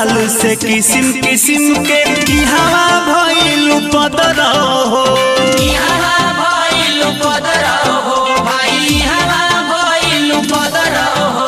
साल से किस्म किस्म के हवा भइल पदर हो भाई हवा भइल पदर हो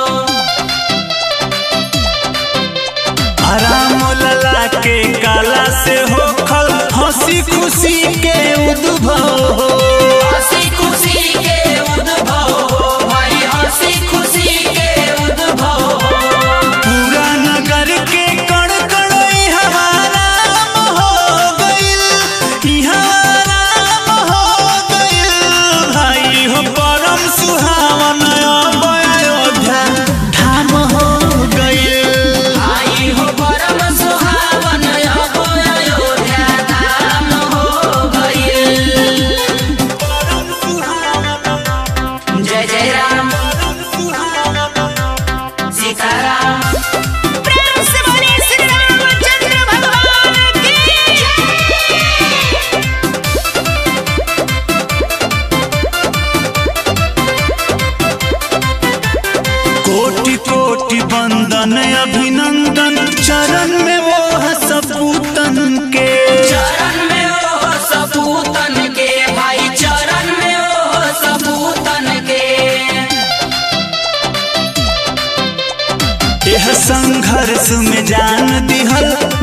आराम लला के काला से हो खल हंसी खुशी के उद्भव हो हंसी खुशी के उद्भव हो भाई हंसी खुशी के उद्भव हो पूरा नगर के कण कण हवा राम हो गइल राम हो गइल भाई हो परम सुहावन अयोध्या धाम हो गइल आई हो परम सुहावन अयोध्या धाम हो गइल जय जय राम सीताराम प्रेम से बोलिए श्री रामचंद्र भगवान की कोटि कोटि वंदन अभिनंदन चरण में वो सपूतन के चरण में ओ सपूतन के भाई चरण में ओ सपूतन के यह संघर्ष में जान दिहल